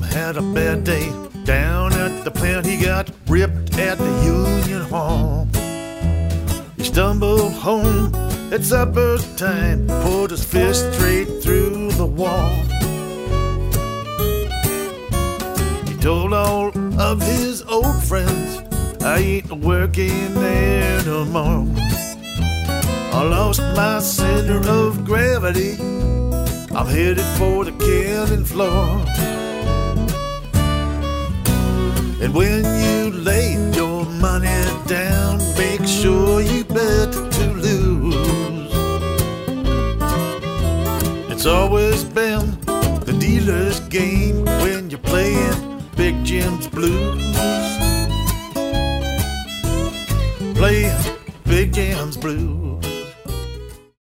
had a bad day. Down at the plant, he got ripped at the Union Hall. He stumbled home at supper time, put his fist straight through the wall. He told all of his old friends, I ain't working there no more. I lost my center of gravity, I'm headed for the killing floor. And when you lay your money down, make sure you bet to lose. It's always been the dealer's game when you're playing Big Jim's blues. Playing Big Jim's blues.